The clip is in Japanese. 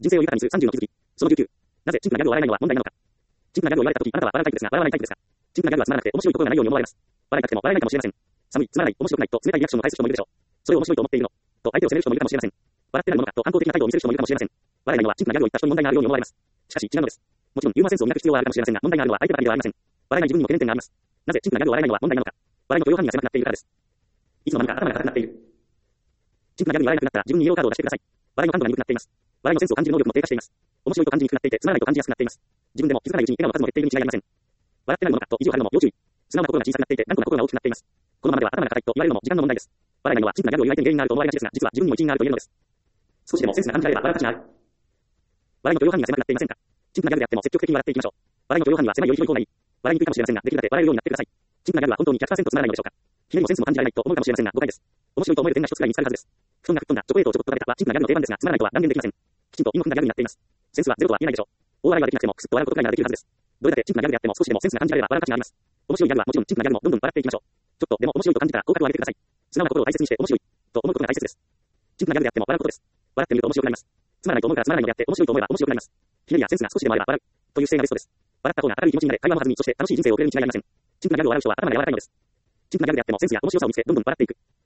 人生を豊かにする30の気づき。その19。なぜ陳腐なギャグを笑えないのは問題なのか。陳腐なギャグを言われたとき、あなたは笑いたいですが、笑わないタイプですか。陳腐なギャグはつまらなくて面白いことがないように思われます。笑いたくても笑えないかもしれません。寒い、つまらない、面白くないと冷たいリアクションを返す人もいるでしょう。それを面白いと思っているのと相手を責める人もいるかもしれません。笑ってないものかと反抗的な態度を見せる人もいるかもしれません。笑えないのは陳腐なギャグを言った人に問題があるように思われます。しかし違うのです。もちろんユーモアセンスを磨く必要はあるかもしれませんが、問題があるのは相手ばかりではありません。笑えない自分にも懸念点があります。なぜ陳腐なギャグを笑えないのは問題なのか。笑いの許容範囲が狭くなっているからです。いつの間にか頭が硬くなっている。陳腐なギャグに笑えなくなったら自分にイエローカードを出してください。笑いの感度が鈍くなっています。笑いのセンスを感じる能力も低下しています。面白いと感じにくくなっていて、つまらないと感じやすくなっています。自分でも気づかないうちに笑顔の数も減っているに違いありません。笑ってないものかと意地を張るのも要注意。素直な心が小さくなっていて、頑固な心が大きくなっています。このままでは頭が硬いと言われるのも時間の問題です。笑えないのは陳腐なギャグを言われている原因があると思われがちですが、実は自分にも一因があると言えるのです。少しでもセンスが感じられれば笑う価値がある。笑いの許容範囲が狭くなっていませんか。陳腐なギャグであっても積極的に笑っていきましょう。笑いの許容範囲は狭いより広い方がいい。笑いにくいかもしれませんが、できるだけ笑えるようになってください。陳腐なギャグは本当に 100% つまらないのでしょうか。ひねりもセンスも感じられないと思うかもしれませんが、誤解です。面白いと思える点が一つぐらい見つかるはずです。布団が吹っ飛んだ、チョコレートをちょこっと食べたは陳腐なギャグの定番ですが、つまらないとは断言できません。きちんと韻の踏んだギャグになっています。センスはゼロとは言えないでしょう。大笑いはできなくても、くすっと笑うことくらいならできるはずです。どれだけ陳腐なギャグであっても少しでもセンスが感じられれば笑う価値があります。面白いギャグはもちろん陳腐なギャグもどんどん笑っていきましょう。ちょっとでも面白いと感じたら口角を上げてください。素直な心を大切にして面白いと思うことが大切です。陳腐なギャグであっても笑うことです。笑ってみると面白くなります。つまらないと思うからつまらないのであって面白いと思えば面白くなります。ひねりやセンスが少しでもあれば笑うという姿勢がベストです。笑った方が明るい気持ちになれ、会話の弾み、そして楽しい人生を送れるに違いありません。陳腐なギャグを笑う人は頭が柔らかいのです。陳腐なギャグであってもセンスや面白さを見つけ、どんどん笑っていく。